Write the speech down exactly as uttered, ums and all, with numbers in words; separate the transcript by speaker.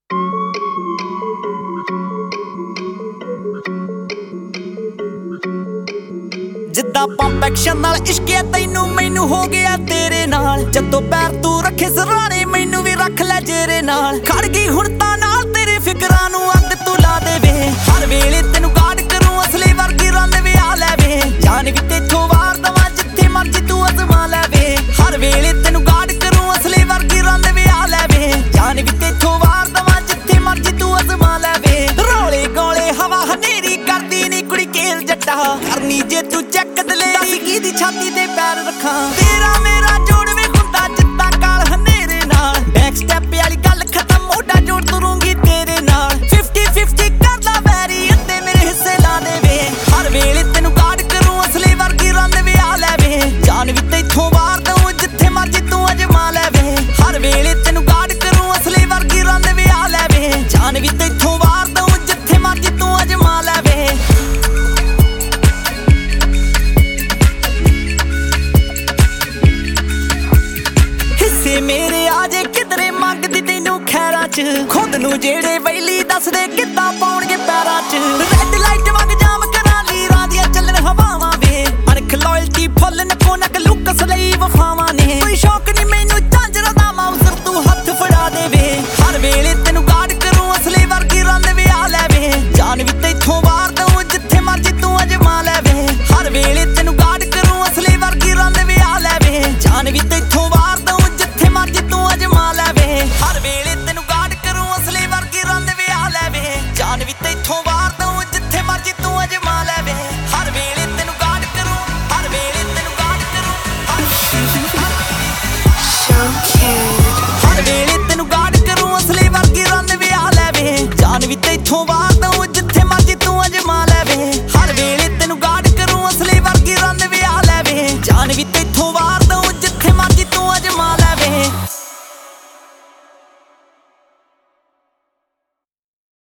Speaker 1: ਜਿੱਦਾਂ pump action ਨਾਲ ਇਸ਼ਕੇ ਤੈਨੂੰ ਮੈਨੂੰ ਹੋ ਗਿਆ ਤੇਰੇ ਨਾਲ। ਜਦੋਂ ਪੈਰ ਤੂੰ ਰੱਖੇ ਸਰਾਣੇ ਮੈਨੂੰ ਵੀ ਰੱਖ ਲੈ ਜੇਰੇ ਨਾਲ। ਖੜ ਗਈ ਹੁਣ ਤਾਂ ਨਾਲ ਤੇਰੇ ਫਿਕਰਾਂ ਨੂੰ ਅੱਗ ਤੂੰ ਲਾ ਦੇਵੇ। ਹਰ ਵੇਲੇ ਤੈਨੂੰ ਗਾਰਡ ਕਰੂੰ ਅਸਲੀ ਵਰਗੀ ਰੰਨ ਵਿਆਹ ਲੈਵੇ। ਜਾਨ ਵੀ ਤੇਥੋਂ ਵਾਰ ਦਵਾਂ ਜਿੱਥੇ ਮਰਜੀ ਤੂੰ ਅਜ਼ਮਾ ਲੈਵੇ। ਹਰ ਵੇਲੇ ਤੈਨੂੰ ਗਾਰਡ ਕਰੂੰ ਅਸਲੀ ਵਰਗੀ ਰੰਨ ਵਿਆਹ ਲੈਵੇ। ਜਾਨ ਵੀ ਤੇਥੋਂ ਵਾਰ ਦਵਾਂ ਜਿੱਥੇ ਮਰਜੀ ਤੂੰ ਅਜ਼ਮਾ ਲੈਵੇ। ਰੋਲੇ ਗੋਲੇ ਹਵਾ ਹਨੇਰੀ ਕਰਦੀ ਨੀ ਕੁੜੀ ਕੇਲ ਜੱਟਾ ਕਰਨੀ ਜੇ ਤੂੰ ਚੈੱਕ ਦਲੇਰੀ ਕਿਹਦੀ ਛਾਤੀ ਤੇ ਪੈਰ ਰੱਖਾਂ। ਤੇਰਾ ਮੇਰਾ ਜੋੜ ਵੀ ਹੁੰਦਾ ਜਿੱਦਾਂ ਕਾਲ ਹਨੇਰੇ ਨਾਲ। ਬੈਕ ਸਟੈਪ ਵਾਲੀ ਗੱਲ ਖਤਮ ਮੋਢਾ ਜੋੜ ਤੁਰੂੰਗੀ ਤੇਰੇ ਨਾਲ। ਫਿਫਟੀ ਫਿਫਟੀ ਕਰ ਲਾ ਵੈਰੀ ਅੱਧੇ ਮੇਰੇ ਹਿੱਸੇ ਲਾ ਦੇਵੇ। ਹਰ ਵੇਲੇ ਤੈਨੂੰ ਗਾਰਡ ਕਰੂੰ ਅਸਲੀ ਵਰਗੀ ਰੰਨ ਵਿਆਹ ਲੈਵੇ। ਜਾਨ ਵੀ ਤੈਥੋਂ ਵਾਰ ਦਊਂ ਜਿੱਥੇ ਮਰਜੀ ਤੂੰ ਅਜਮਾ ਲੈਵੇ। ਹਰ ਵੇਲੇ ਤੈਨੂੰ ਗਾਰਡ ਕਰੂੰ ਅਸਲੀ ਵਰਗੀ ਰੰਨ ਵਿਆਹ ਲੈਵੇ। ਜਾਨ ਵੀ ਤੈਥੋਂ ਵਾਰ ਦਊਂ ਜਿੱਥੇ ਮਰਜੀ ਤੂੰ ਅਜਮਾ ਲੈਵੇ। ਹਿੱਸੇ ਮੇਰੇ ਆ ਜੇ ਕਿਧਰੇ ਮੰਗਦੀ ਤੈਨੂੰ ਖੈਰਾਂ ਚ। ਖੁਦ ਨੂੰ ਜਿਹੜੇ ਵੈਲੀ ਦੱਸਦੇ ਕਿੱਦਾਂ ਪਾਉਣਗੇ ਪੈਰਾਂ ਚ।